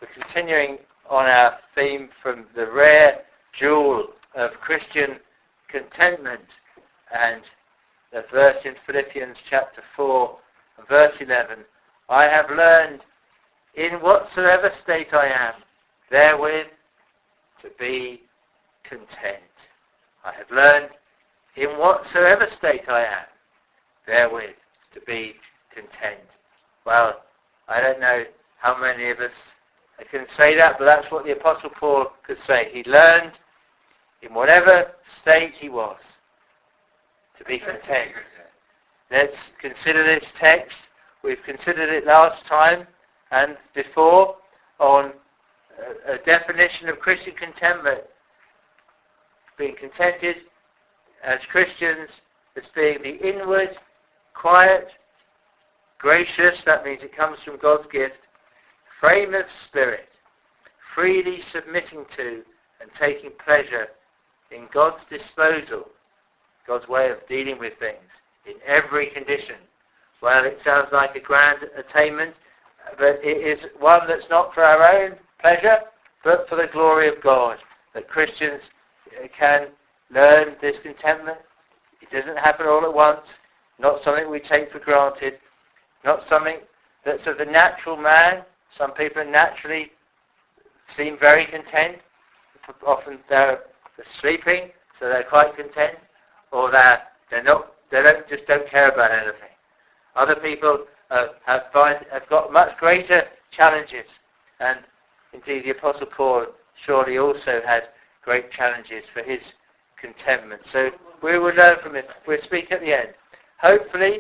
We're continuing on our theme from the rare jewel of Christian contentment, and the verse in Philippians chapter 4 verse 11, I have learned in whatsoever state I am, therewith to be content. I have learned in whatsoever state I am, therewith to be content. Well, I don't know how many of us can say that, but that's what the Apostle Paul could say. He learned in whatever state he was to be content. Let's consider this text. We've considered it last time and before on a definition of Christian contentment. Being contented as Christians as being the inward, quiet, gracious, that means it comes from God's gift, frame of spirit, freely submitting to and taking pleasure in God's disposal, God's way of dealing with things in every condition. Well, it sounds like a grand attainment, but it is one that's not for our own pleasure, but for the glory of God, that Christians can learn this contentment. It doesn't happen all at once, not something we take for granted, not something that's of the natural man. Some people naturally seem very content. Often they're sleeping, so they're quite content, or they don't care about anything. Other people have got much greater challenges, and indeed the Apostle Paul surely also had great challenges for his contentment. So we will learn from it. We'll speak at the end. Hopefully,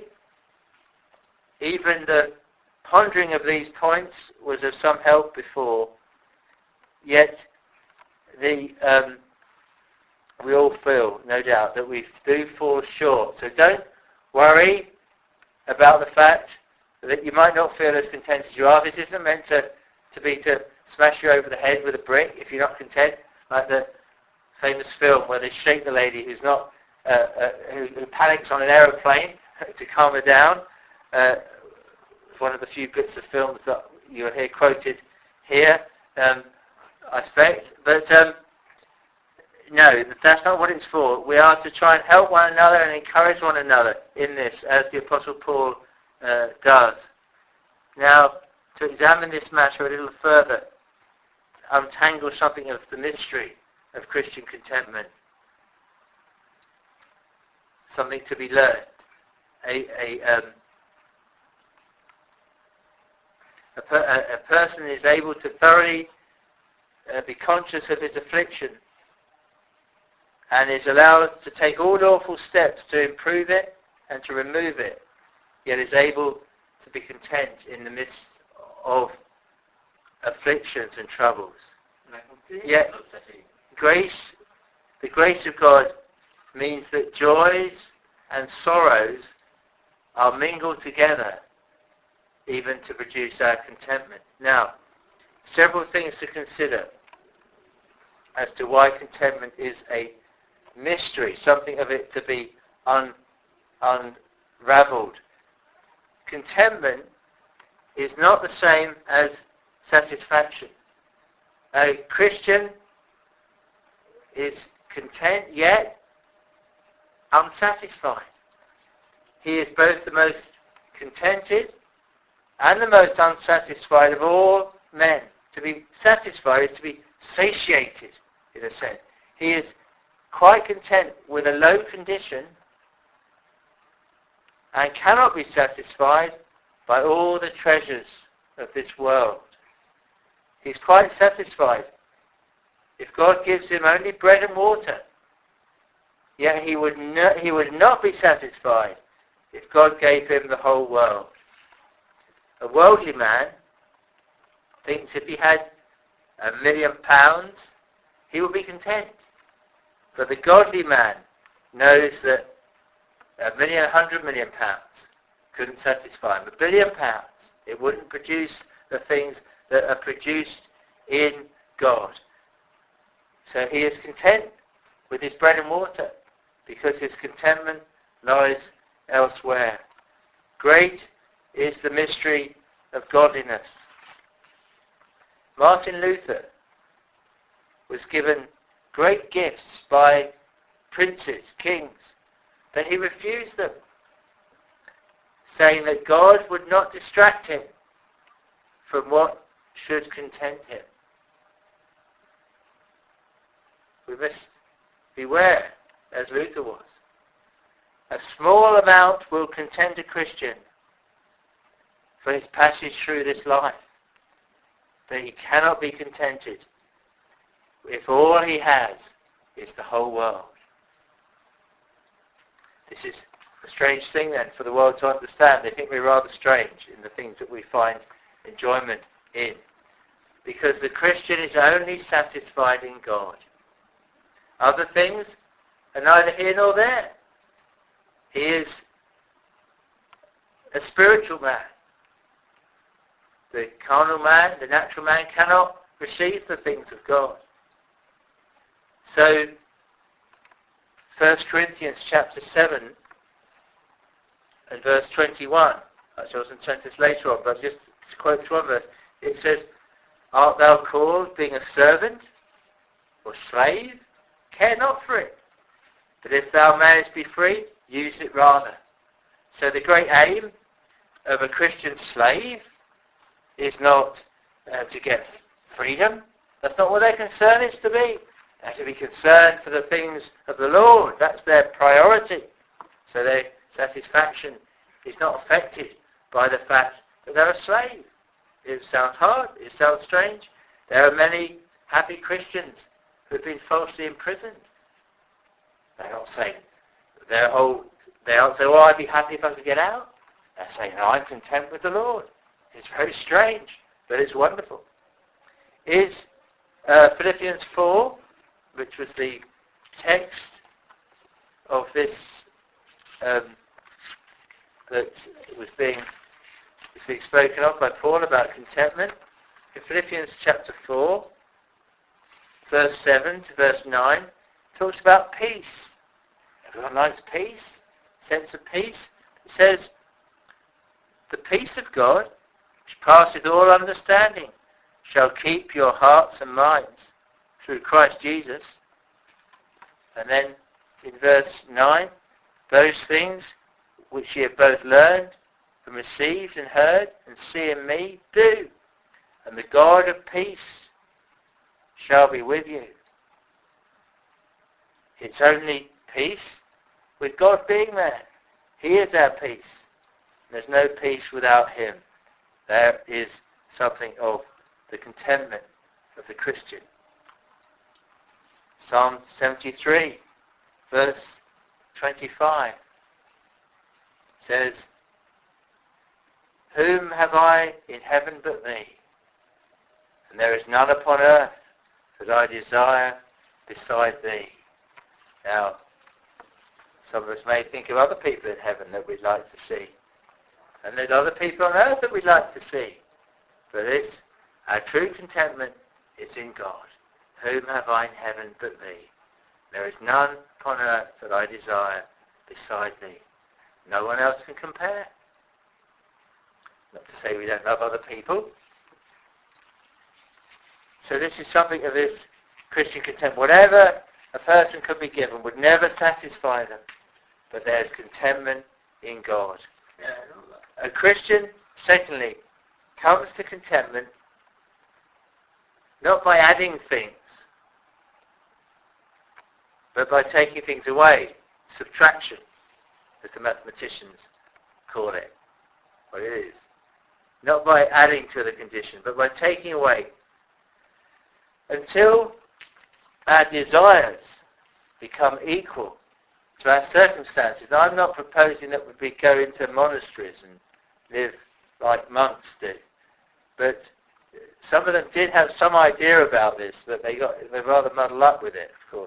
even the pondering of these points was of some help before, yet we all feel, no doubt, that we do fall short. So don't worry about the fact that you might not feel as content as you are. This isn't meant to smash you over the head with a brick if you're not content, like the famous film where they shake the lady who's not who panics on an aeroplane to calm her down. One of the few bits of films that you'll hear quoted here, I expect. But no, that's not what it's for. We are to try and help one another and encourage one another in this, as the Apostle Paul does. Now, to examine this matter a little further, untangle something of the mystery of Christian contentment, something to be learned. A person is able to thoroughly be conscious of his affliction and is allowed to take all lawful steps to improve it and to remove it, yet is able to be content in the midst of afflictions and troubles. Yet the grace of God means that joys and sorrows are mingled together even to produce our contentment. Now, several things to consider as to why contentment is a mystery, something of it to be unraveled. Contentment is not the same as satisfaction. A Christian is content yet unsatisfied. He is both the most contented and the most unsatisfied of all men. To be satisfied is to be satiated, in a sense. He is quite content with a low condition and cannot be satisfied by all the treasures of this world. He's quite satisfied if God gives him only bread and water. Yet he would not be satisfied if God gave him the whole world. A worldly man thinks if he had £1 million, he would be content. But the godly man knows that £100 million couldn't satisfy him. £1 billion, it wouldn't produce the things that are produced in God. So he is content with his bread and water because his contentment lies elsewhere. Great is the mystery of godliness. Martin Luther was given great gifts by princes, kings, but he refused them, saying that God would not distract him from what should content him. We must beware, as Luther was. A small amount will content a Christian for his passage through this life, but he cannot be contented if all he has is the whole world. This is a strange thing then for the world to understand. They think we're rather strange in the things that we find enjoyment in, because the Christian is only satisfied in God. Other things are neither here nor there. He is a spiritual man. The carnal man, the natural man, cannot receive the things of God. So, 1 Corinthians chapter 7 and verse 21, actually I was going to turn to this later on, but just to quote one verse, it says, "Art thou called, being a servant or slave? Care not for it. But if thou mayest be free, use it rather." So the great aim of a Christian slave is not to get freedom. That's not what their concern is to be. They're to be concerned for the things of the Lord. That's their priority. So their satisfaction is not affected by the fact that they're a slave. It sounds hard. It sounds strange. There are many happy Christians who have been falsely imprisoned. They're not saying, they don't say, "Well, I'd be happy if I could get out." They're saying, "No, I'm content with the Lord." It's very strange, but it's wonderful. Is Philippians 4, which was the text of this that was being spoken of by Paul about contentment. In Philippians chapter 4, verse 7 to verse 9, talks about peace. Everyone likes peace, sense of peace. It says, "The peace of God, which passeth all understanding, shall keep your hearts and minds through Christ Jesus." And then in verse 9, "Those things which ye have both learned and received and heard and see in me, do, and the God of peace shall be with you." It's only peace with God being there. He is our peace. There's no peace without him. There is something of the contentment of the Christian. Psalm 73, verse 25 says, "Whom have I in heaven but thee? And there is none upon earth that I desire beside thee." Now, some of us may think of other people in heaven that we'd like to see. And there's other people on earth that we'd like to see. But our true contentment is in God. "Whom have I in heaven but thee? There is none upon earth that I desire beside thee." No one else can compare. Not to say we don't love other people. So this is something of this Christian contentment. Whatever a person could be given would never satisfy them. But there's contentment in God. A Christian, secondly, comes to contentment not by adding things, but by taking things away. Subtraction, as the mathematicians call it. What it is. Not by adding to the condition, but by taking away. Until our desires become equal to our circumstances. Now, I'm not proposing that we go into monasteries and live like monks do, but some of them did have some idea about this, but they rather muddled up with it, of course.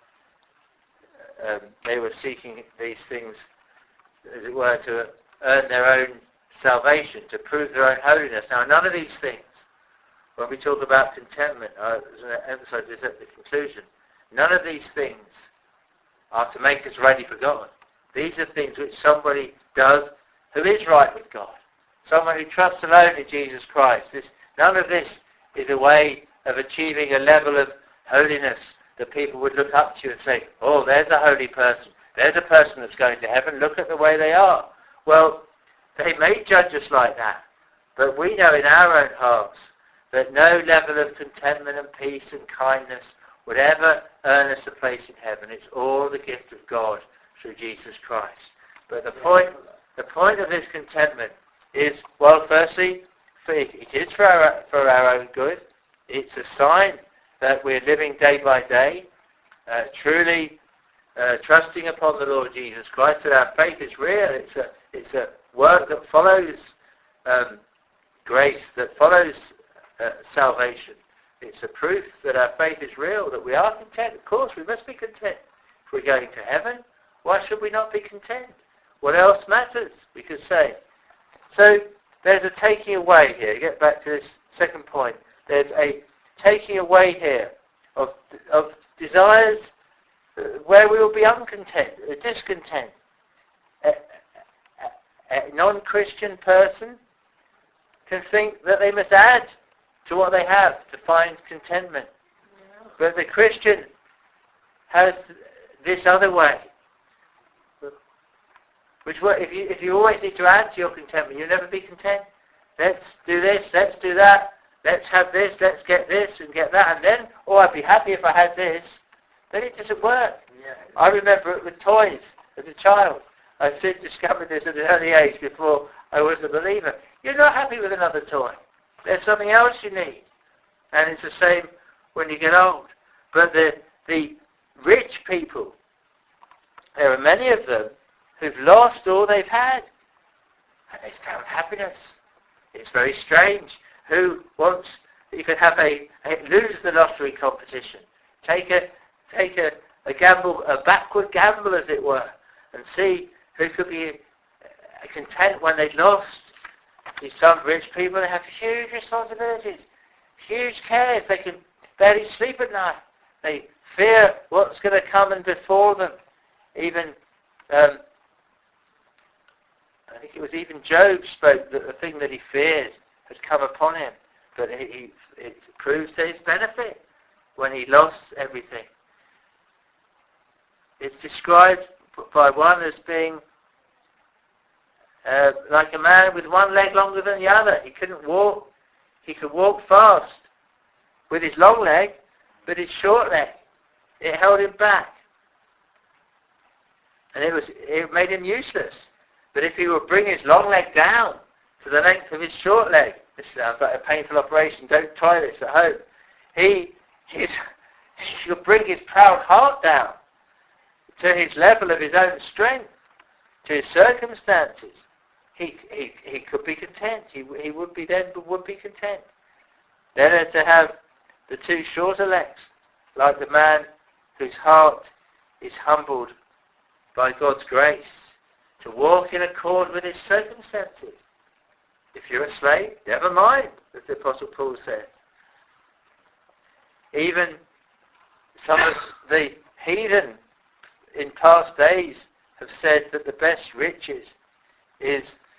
They were seeking these things, as it were, to earn their own salvation, to prove their own holiness. Now, none of these things, when we talk about contentment, I was going to emphasize this at the conclusion, none of these things are to make us ready for God. These are things which somebody does who is right with God. Someone who trusts alone in Jesus Christ. None of this is a way of achieving a level of holiness that people would look up to you and say, oh, there's a holy person. There's a person that's going to heaven. Look at the way they are. Well, they may judge us like that, but we know in our own hearts that no level of contentment and peace and kindness would ever earn us a place in heaven. It's all the gift of God through Jesus Christ. But the point of this contentment is, well, firstly, it is for our own good. It's a sign that we're living day by day, truly trusting upon the Lord Jesus Christ, that our faith is real. It's a work that follows grace, that follows salvation. It's a proof that our faith is real, that we are content. Of course, we must be content. If we're going to heaven, why should we not be content? What else matters, we could say. So there's a taking away here. Get back to this second point. There's a taking away here of desires where we will be uncontent, discontent. A non-Christian person can think that they must add to what they have to find contentment. But the Christian has this other way, which if you always need to add to your contentment, you'll never be content. Let's do this, let's do that, let's have this, let's get this and get that, and then, oh, I'd be happy if I had this. Then it doesn't work. Yeah. I remember it with toys as a child. I soon discovered this at an early age before I was a believer. You're not happy with another toy. There's something else you need. And it's the same when you get old. But the rich people, there are many of them who've lost all they've had. And they've found happiness. It's very strange. Who wants, you could have lose the lottery competition. Take a gamble, a backward gamble as it were, and see who could be content when they've lost. See, some rich people, they have huge responsibilities, huge cares. They can barely sleep at night. They fear what's going to come and befall them. Even, I think it was even Job spoke that the thing that he feared had come upon him. But it proves to his benefit when he lost everything. It's described by one as being like a man with one leg longer than the other. He couldn't walk. He could walk fast with his long leg, but his short leg, it held him back. And it made him useless. But if he would bring his long leg down to the length of his short leg, this sounds like a painful operation, don't try this at home. He could bring his proud heart down to his level of his own strength, to his circumstances. He could be content. He would be content. Then to have the two shorter legs, like the man whose heart is humbled by God's grace, to walk in accord with his circumstances. If you're a slave, never mind, as the Apostle Paul says. Even some of the heathen in past days have said that the best riches is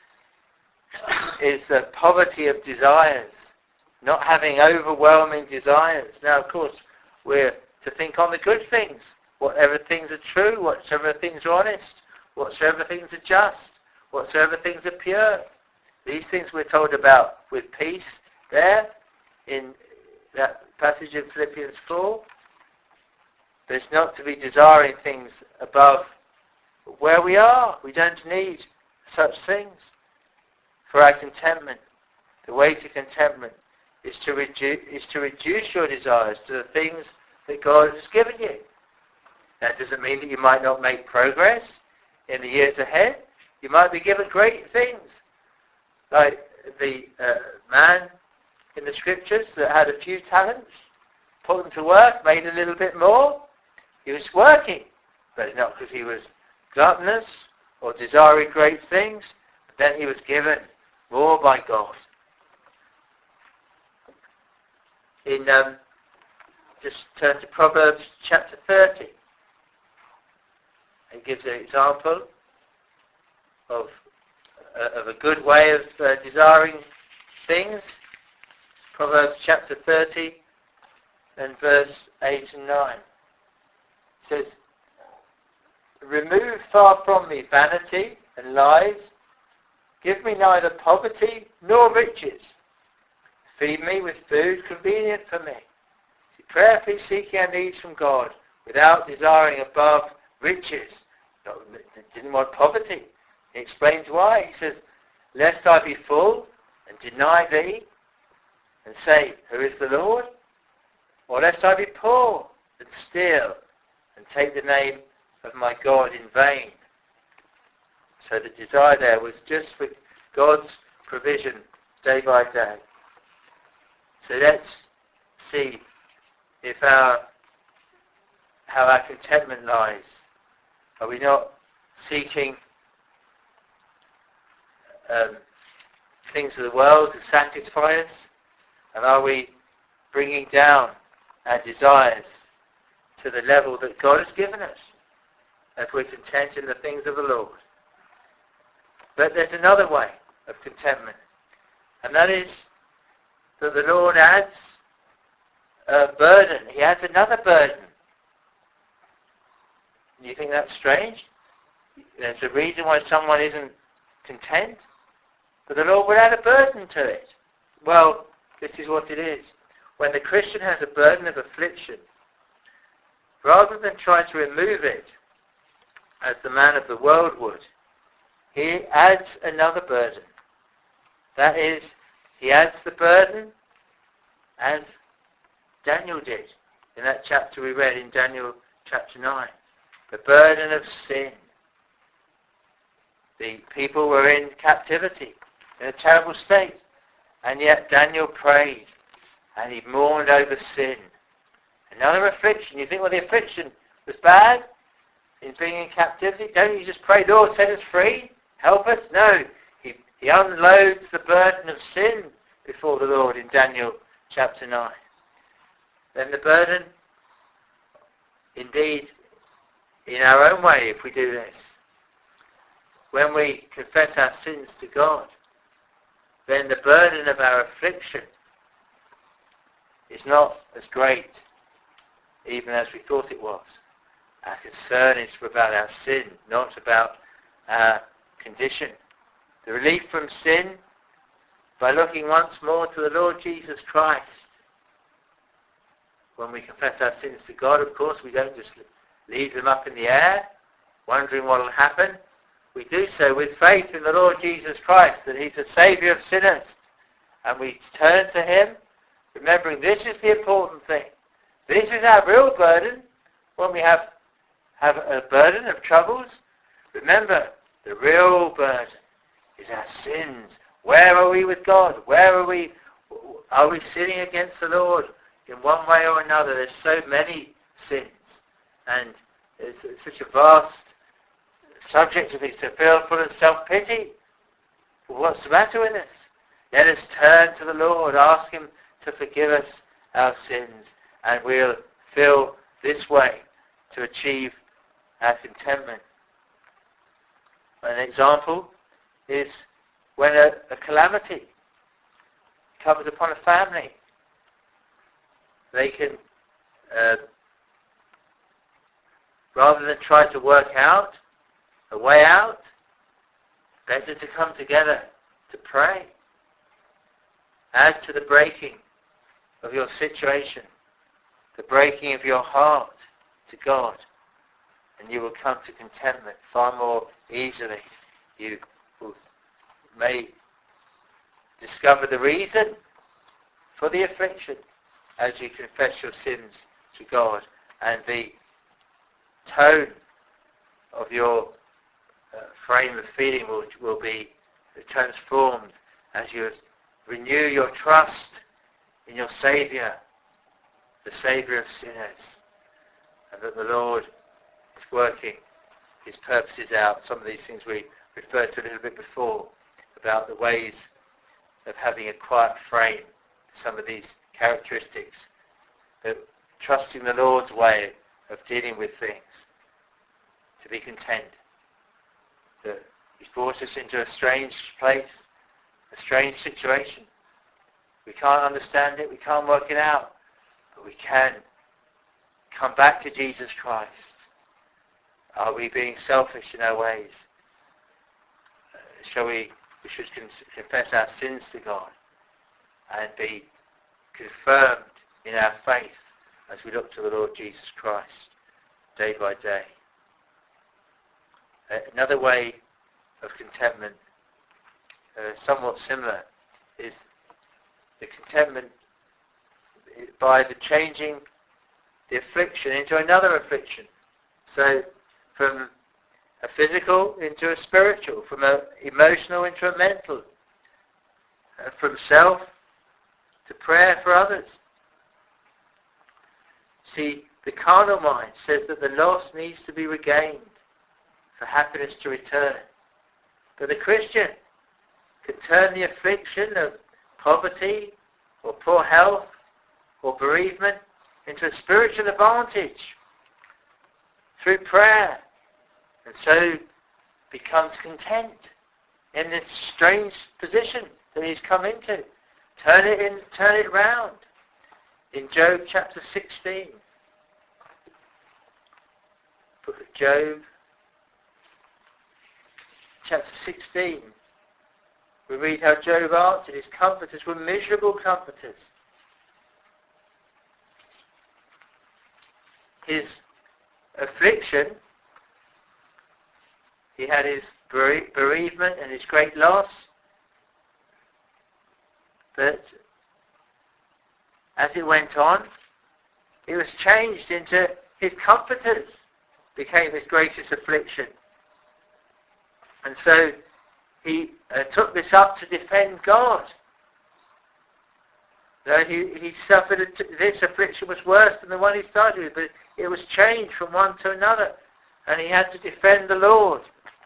the poverty of desires, not having overwhelming desires. Now, of course, we're to think on the good things, whatever things are true, whatsoever things are honest, whatsoever things are just, whatsoever things are pure. These things we're told about with peace there in that passage in Philippians 4. There's not to be desiring things above where we are. We don't need such things for our contentment. The way to contentment is to reduce your desires to the things that God has given you. That doesn't mean that you might not make progress in the years ahead. You might be given great things. Like the man in the scriptures that had a few talents, put them to work, made a little bit more. He was working, but not because he was gluttonous or desiring great things, but then he was given more by God. Just turn to Proverbs chapter 30. It gives an example of a good way of desiring things. Proverbs chapter 30 and verse 8 and 9. It says, remove far from me vanity and lies. Give me neither poverty nor riches. Feed me with food convenient for me. Prayerfully seeking our needs from God without desiring above riches. Didn't want poverty. He explains why. He says, lest I be full and deny thee and say, who is the Lord? Or lest I be poor and steal and take the name of my God in vain. So the desire there was just for God's provision day by day. So let's see if how our contentment lies. Are we not seeking things of the world to satisfy us? And are we bringing down our desires to the level that God has given us, if we're content in the things of the Lord? But there's another way of contentment, and that is that the Lord adds a burden. He adds another burden. You think that's strange? There's a reason why someone isn't content, but the Lord will add a burden to it. Well, this is what it is. When the Christian has a burden of affliction, rather than try to remove it as the man of the world would, he adds another burden. That is, he adds the burden as Daniel did in that chapter we read in Daniel chapter 9. The burden of sin. The people were in captivity, in a terrible state, and yet Daniel prayed and he mourned over sin. Another affliction. You think, well, the affliction was bad in being in captivity? Don't you just pray, Lord, set us free? Help us? No. He unloads the burden of sin before the Lord in Daniel chapter 9. Then the burden, indeed, in our own way, if we do this, when we confess our sins to God, then the burden of our affliction is not as great even as we thought it was. Our concern is about our sin, not about our condition. The relief from sin, by looking once more to the Lord Jesus Christ. When we confess our sins to God, of course, we don't just leave them up in the air, wondering what will happen. We do so with faith in the Lord Jesus Christ, that he's the Saviour of sinners. And we turn to him, remembering this is the important thing. This is our real burden. When we have a burden of troubles, remember, the real burden is our sins. Where are we with God? Where are we? Are we sinning against the Lord in one way or another? There's so many sins, and it's such a vast subject of it to feel full of self-pity. Well, what's the matter with us? Let us turn to the Lord, ask him to forgive us our sins, and we'll feel this way to achieve our contentment. An example is when a calamity comes upon a family. They can, rather than try to work out a way out, better to come together to pray. Add to the breaking of your situation, the breaking of your heart to God, and you will come to contentment far more easily. You may discover the reason for the affliction as you confess your sins to God, and the tone of your frame of feeling will be transformed as you renew your trust in your Saviour, the Saviour of sinners, and that the Lord is working his purposes out. Some of these things we referred to a little bit before, about the ways of having a quiet frame, some of these characteristics, that trusting the Lord's way of dealing with things, to be content. That he's brought us into a strange place, a strange situation, We can't understand it. We can't work it out. But we can come back to Jesus Christ. Are we being selfish in our ways? We should confess our sins to God and be confirmed in our faith as we look to the Lord Jesus Christ day by day. Another way of contentment, somewhat similar, is the contentment by the changing the affliction into another affliction. So from a physical into a spiritual, from an emotional into a mental, from self to prayer for others. See, the carnal mind says that the lost needs to be regained for happiness to return. But the Christian can turn the affliction of poverty or poor health or bereavement into a spiritual advantage through prayer, and so becomes content in this strange position that he's come into. Turn it round. In Job chapter 16, book of Job chapter 16, we read how Job answered. His comforters were miserable comforters. His affliction, he had his bereavement and his great loss, but as it went on, it was changed into his comforters became his greatest affliction. And so he took this up to defend God. Though he suffered, this affliction was worse than the one he started with, but it was changed from one to another, and he had to defend the Lord.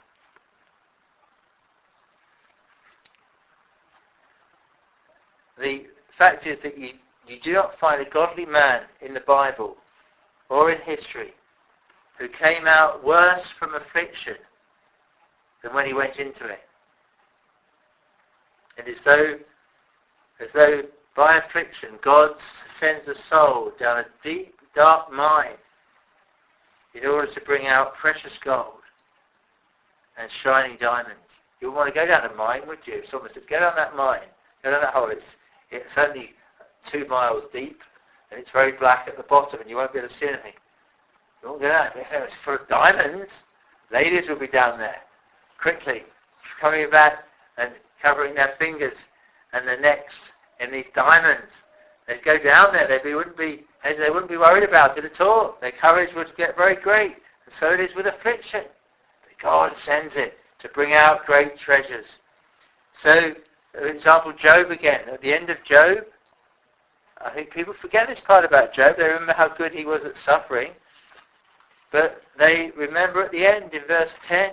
The fact is that you do not find a godly man in the Bible or in history who came out worse from affliction than when he went into it. And it's as though by affliction God sends a soul down a deep, dark mine in order to bring out precious gold and shining diamonds. You wouldn't want to go down the mine, would you? If someone said, go down that mine, go down that hole. It's only 2 miles deep and it's very black at the bottom and you won't be able to see anything. You won't go down. It's full of diamonds. Ladies will be down there quickly, coming back and covering their fingers and their necks in these diamonds. They'd go down there. They wouldn't be worried about it at all. Their courage would get very great. And so it is with affliction. But God sends it to bring out great treasures. So, for example, Job again. At the end of Job, I think people forget this part about Job. They remember how good he was at suffering. But they remember at the end, in verse 10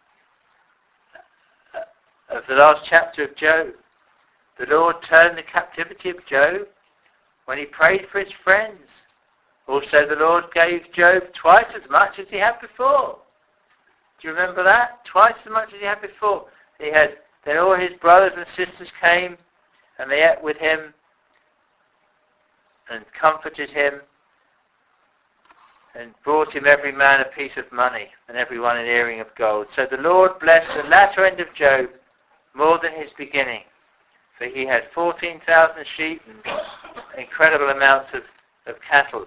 of the last chapter of Job, the Lord turned the captivity of Job when he prayed for his friends. Also the Lord gave Job twice as much as he had before. Do you remember that? Twice as much as he had before. Then all his brothers and sisters came and they ate with him and comforted him and brought him every man a piece of money and every one an earring of gold. So the Lord blessed the latter end of Job more than his beginning, for he had 14,000 sheep and incredible amounts of cattle.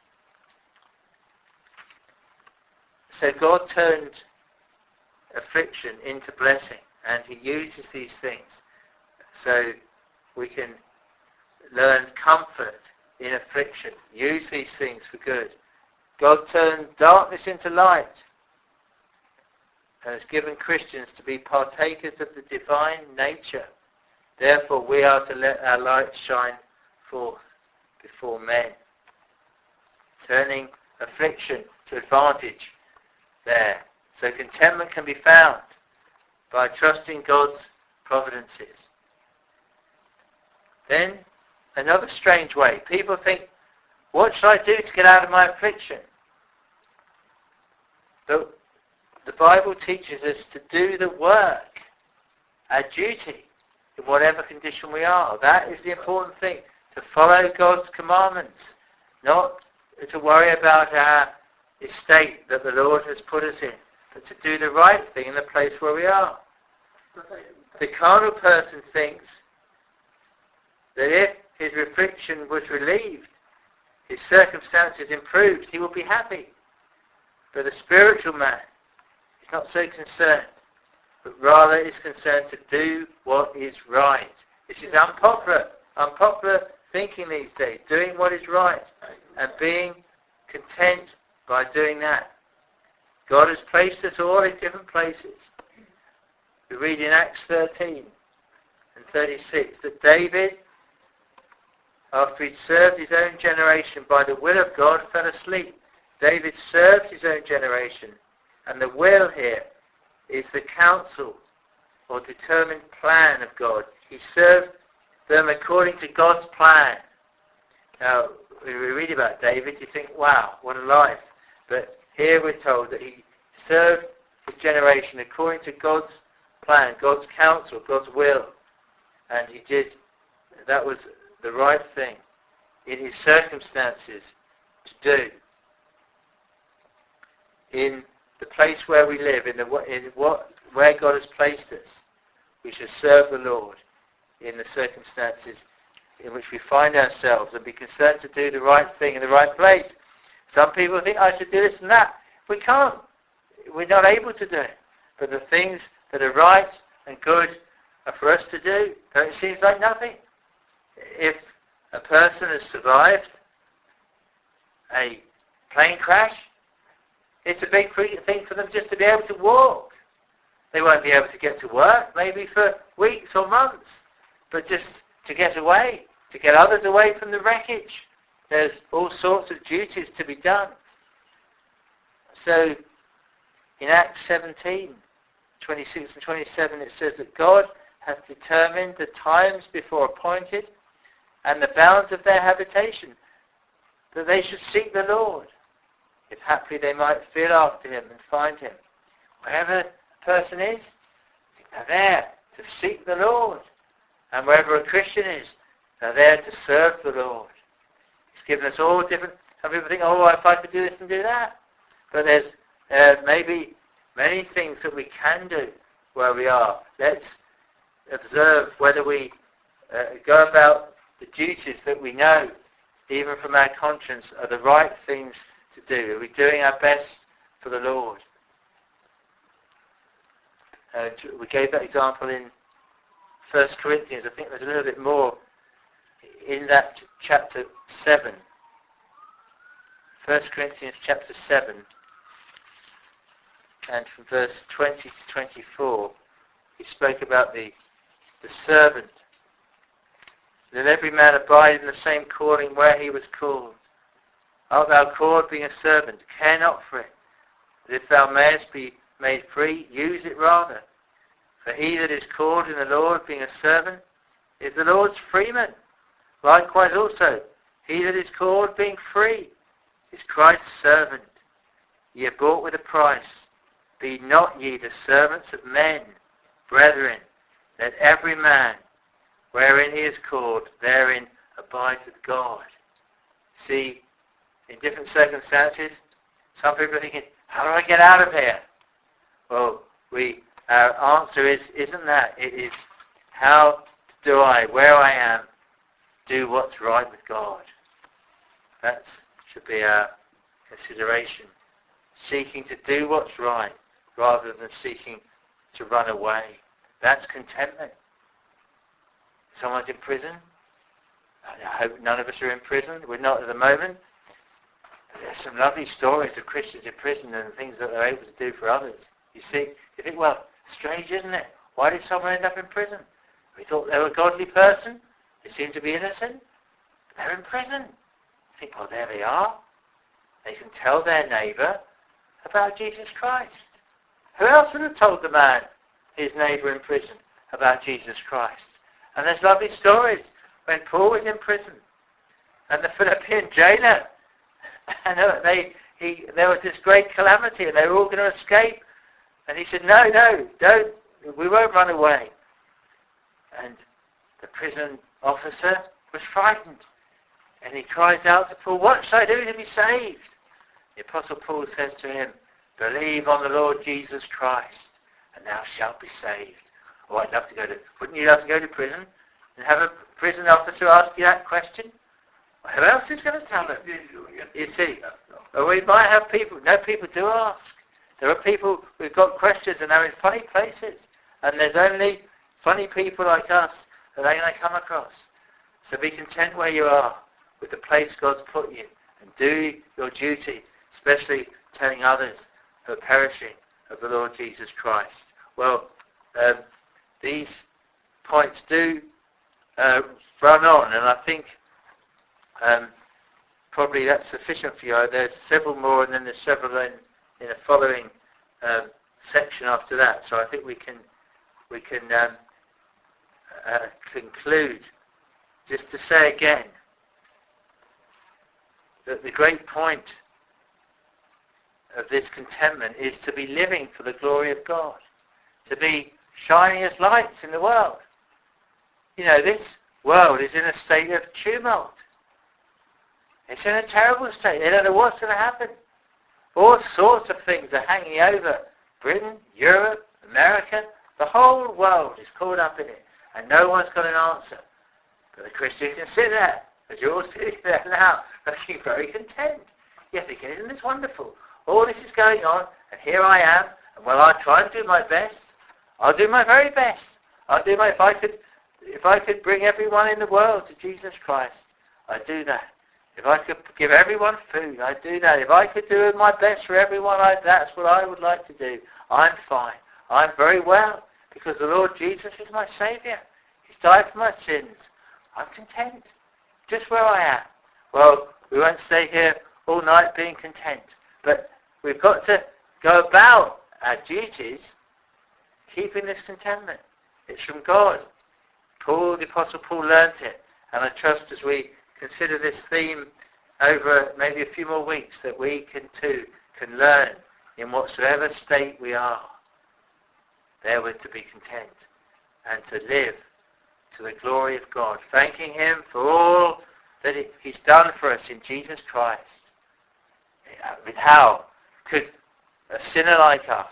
So God turned affliction into blessing, and he uses these things so we can learn comfort in affliction. Use these things for good. God turned darkness into light and has given Christians to be partakers of the divine nature. Therefore, we are to let our light shine forth before men. Turning affliction to advantage there. So contentment can be found by trusting God's providences. Then, another strange way. People think, what should I do to get out of my affliction? But the Bible teaches us to do the work, our duty, in whatever condition we are. That is the important thing, to follow God's commandments, not to worry about our estate that the Lord has put us in, but to do the right thing in the place where we are. The carnal person thinks that if his affliction was relieved, his circumstances improved, he will be happy. But the spiritual man is not so concerned, but rather is concerned to do what is right. This is unpopular thinking these days, doing what is right and being content by doing that. God has placed us all in different places. We read in Acts 13 and 36 that David, after he'd served his own generation by the will of God, fell asleep. David served his own generation, and the will here is the counsel or determined plan of God. He served them according to God's plan. Now, when we read about David, you think, wow, what a life. But here we're told that he served his generation according to God's plan, God's counsel, God's will. And he did, that was the right thing in his circumstances to do. In the place where we live, where God has placed us, we should serve the Lord in the circumstances in which we find ourselves and be concerned to do the right thing in the right place. Some people think, I should do this and that. We can't. We're not able to do it. But the things that are right and good are for us to do. But it seems like nothing. If a person has survived a plane crash, it's a big thing for them just to be able to walk. They won't be able to get to work, maybe for weeks or months, but just to get away, to get others away from the wreckage. There's all sorts of duties to be done. So in Acts 17, 26 and 27, it says that God hath determined the times before appointed and the bounds of their habitation, that they should seek the Lord, if haply they might feel after him and find him. Wherever a person is, they're there to seek the Lord. And wherever a Christian is, they're there to serve the Lord. He's given us all different... Some people think, oh, if I could do this and do that. But there's maybe many things that we can do where we are. Let's observe whether we go about the duties that we know, even from our conscience, are the right things to do. Are we doing our best for the Lord? We gave that example in 1 Corinthians. I think there's a little bit more in that chapter 7. 1 Corinthians chapter 7, and from verse 20 to 24, he spoke about the servant. Let every man abide in the same calling where he was called. Art thou called being a servant? Care not for it. But if thou mayest be made free, use it rather. For he that is called in the Lord being a servant is the Lord's freeman. Likewise also, he that is called being free is Christ's servant. Ye are bought with a price. Be not ye the servants of men. Brethren, let every man, wherein he is called, therein abide with God. See, in different circumstances, some people are thinking, how do I get out of here? Well, our answer isn't that. It is, how do I, where I am, do what's right with God? That should be our consideration. Seeking to do what's right rather than seeking to run away. That's contentment. Someone's in prison. I hope none of us are in prison. We're not at the moment. But there's some lovely stories of Christians in prison and the things that they're able to do for others. You see, you think, well, strange, isn't it? Why did someone end up in prison? We thought they were a godly person. They seem to be innocent. But they're in prison. You think, well, there they are. They can tell their neighbour about Jesus Christ. Who else would have told the man, his neighbour in prison, about Jesus Christ? And there's lovely stories when Paul was in prison and the Philippian jailer, and there was this great calamity and they were all going to escape. And he said, no, don't, we won't run away. And the prison officer was frightened. And he cries out to Paul, "What shall I do to be saved?" The Apostle Paul says to him, "Believe on the Lord Jesus Christ, and thou shalt be saved." Oh, wouldn't you love to go to prison and have a prison officer ask you that question? Well, who else is going to tell them? You see, we might have people do ask. There are people who've got questions and they're in funny places. And there's only funny people like us that they're going to come across. So be content where you are with the place God's put you and do your duty, especially telling others who are perishing of the Lord Jesus Christ. Well, these points do run on, and I think probably that's sufficient for you. There's several more, and then there's several in the following section after that. So I think we can conclude just to say again that the great point of this contentment is to be living for the glory of God, to be shining as lights in the world. You know, this world is in a state of tumult. It's in a terrible state. They don't know what's going to happen. All sorts of things are hanging over Britain, Europe, America. The whole world is caught up in it, and no one's got an answer. But the Christian can sit there, as you're all sitting there now, looking very content. You're thinking, isn't this wonderful? All this is going on, and here I am, and well, I'll try and do my best. I'll do my very best. If I could bring everyone in the world to Jesus Christ, I'd do that. If I could give everyone food, I'd do that. If I could do my best for everyone, that's what I would like to do. I'm fine. I'm very well, because the Lord Jesus is my Saviour. He's died for my sins. I'm content, just where I am. Well, we won't stay here all night being content, but we've got to go about our duties keeping this contentment. It's from God. The Apostle Paul learnt it, and I trust as we consider this theme over maybe a few more weeks that we can learn in whatsoever state we are therewith to be content and to live to the glory of God, thanking him for all that he's done for us in Jesus Christ. How could a sinner like us,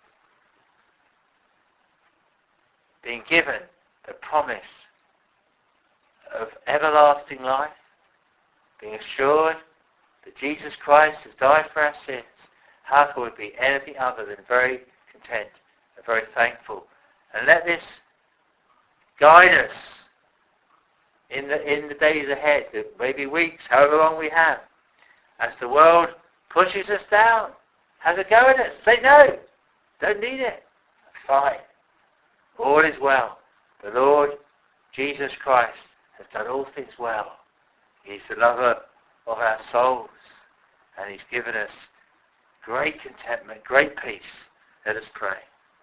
being given the promise of everlasting life, being assured that Jesus Christ has died for our sins, how can we be anything other than very content and very thankful? And let this guide us in the days ahead, maybe weeks, however long we have, as the world pushes us down, has a go at us. Say no, don't need it. Fine. All is well. The Lord Jesus Christ has done all things well. He's the lover of our souls, and he's given us great contentment, great peace. Let us pray.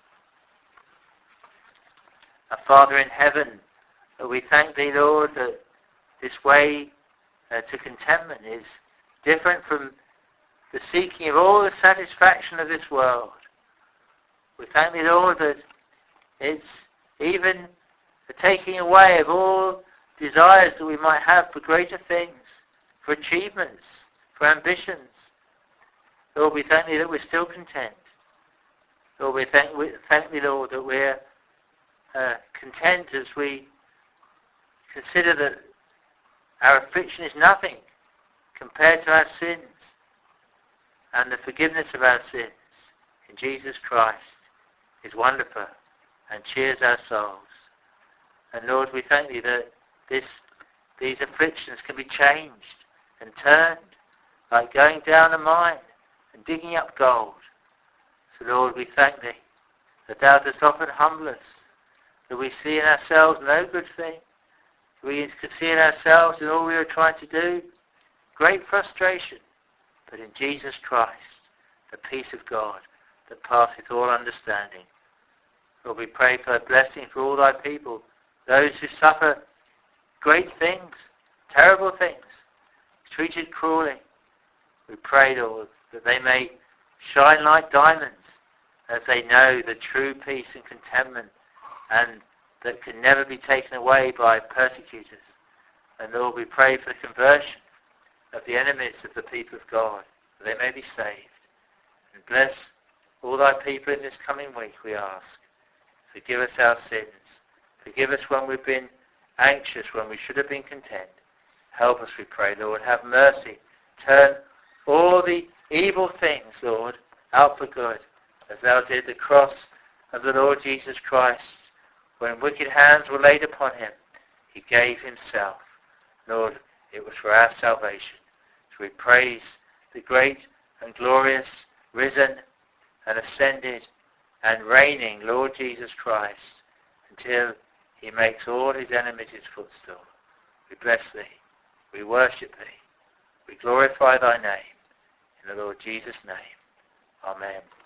Our Father in heaven, we thank thee, Lord, that this way to contentment is different from the seeking of all the satisfaction of this world. We thank thee, Lord, that it's even the taking away of all desires that we might have for greater things, for achievements, for ambitions. Lord, we thank thee that we're still content. Lord, we thank thee, Lord, that we're content as we consider that our affliction is nothing compared to our sins and the forgiveness of our sins in Jesus Christ is wonderful and cheers our souls. And Lord, we thank thee that these afflictions can be changed and turned like going down a mine and digging up gold. So Lord, we thank thee that thou dost often humble us, that we see in ourselves no good thing. We can see in ourselves in all we are trying to do great frustration, but in Jesus Christ, the peace of God that passeth all understanding. Lord, we pray for a blessing for all thy people, those who suffer great things, terrible things, treated cruelly. We pray, Lord, that they may shine like diamonds as they know the true peace and contentment and that can never be taken away by persecutors. And Lord, we pray for the conversion of the enemies of the people of God, that they may be saved. And bless all thy people in this coming week, we ask. Forgive us our sins. Forgive us when we've been anxious, when we should have been content. Help us, we pray, Lord. Have mercy. Turn all the evil things, Lord, out for good, as thou did the cross of the Lord Jesus Christ. When wicked hands were laid upon him, he gave himself. Lord, it was for our salvation. So we praise the great and glorious, risen and ascended and reigning Lord Jesus Christ until he makes all his enemies his footstool. We bless thee. We worship thee. We glorify thy name. In the Lord Jesus' name. Amen.